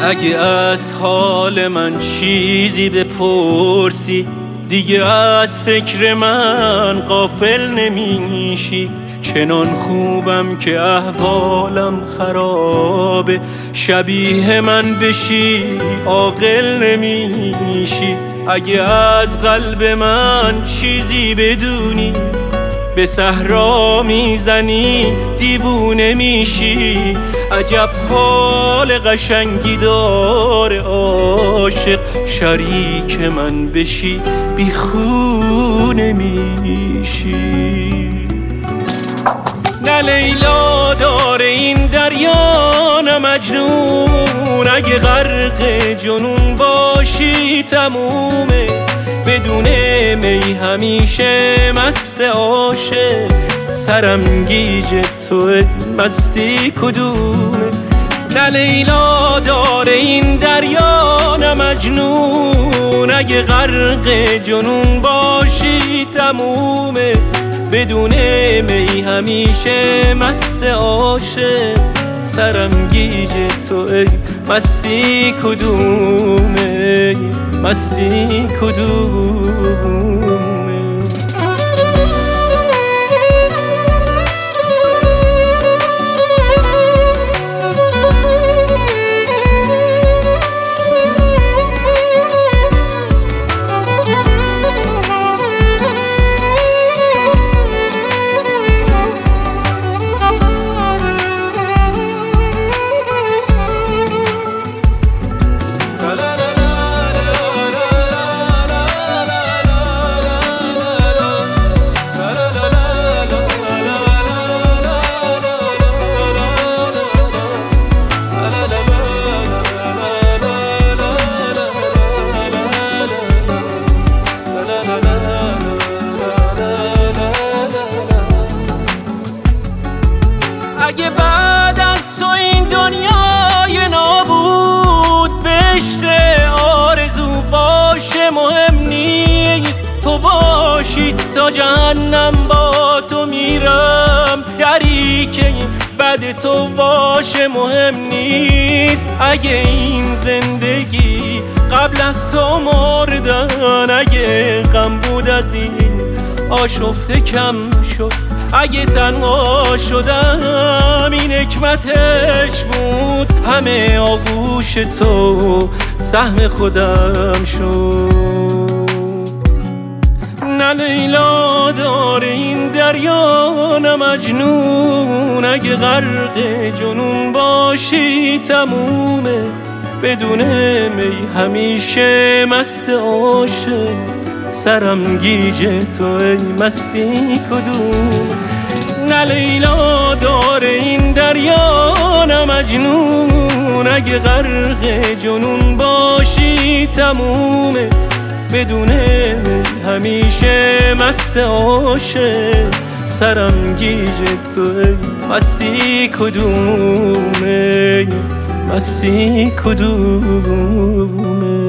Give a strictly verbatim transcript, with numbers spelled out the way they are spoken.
اگه از حال من چیزی بپرسی دیگه از فکر من غافل نمیشی. چنان خوبم که احوالم خرابه، شبیه من بشی عاقل نمیشی. اگه از قلب من چیزی بدونی به صحرا میزنی دیوونه میشی. عجب حال قشنگی داره عاشق، شریک من بشی بیخونه میشی. نه لیلا داره این دریا نه مجنون، اگه غرق جنون باشی تمومه. بدون می همیشه مست عاشق، سرم گیج تو مستی کدومه. نه لیلا داره این دریا نه مجنون، اگه غرق جنون باشی تمومه. بدون می همیشه مست عاشق، سرم گیج تو مستی کدومه، مستی کدومه. اگه بعد از تو این دنیای نابود بهشت آرزو باشه مهم نیست. تو باشی تا جهنم با تو میرم، دری که بعد تو باشه مهم نیست. اگه این زندگی قبل از تو مردن، اگه غم بود از این آشفته کم شد. اگه تنها شدم این حکمتش بود، همه آغوش تو سهم خودم شد. نه لیلا داره این دریا نه مجنون، اگه غرق جنون باشی تمومه. بدون می همیشه مست عاشق، سرم گیج تو ای مستی کدوم. نه لیلا داره این دریا نه مجنون، اگه غرق جنون باشی تمومه. بدون می همیشه مست عاشق، سرم گیج تو ای مستی کدومه، مستی کدومه.